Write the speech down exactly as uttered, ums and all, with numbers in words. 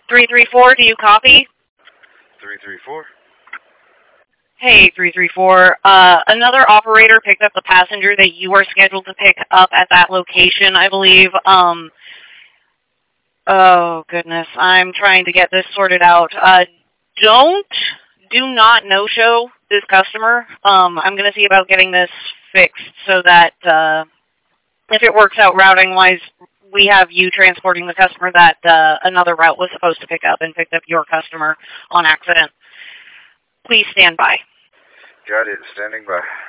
three three four, do you copy? three three four. Hey, three three four. Uh, another operator picked up the passenger that you are scheduled to pick up at that location, I believe. Um, oh, goodness. I'm trying to get this sorted out. Uh, don't, do not no-show this customer. Um, I'm going to see about getting this fixed so that uh, if it works out routing-wise, we have you transporting the customer that uh, another route was supposed to pick up and picked up your customer on accident. Please stand by. Got it. Standing by.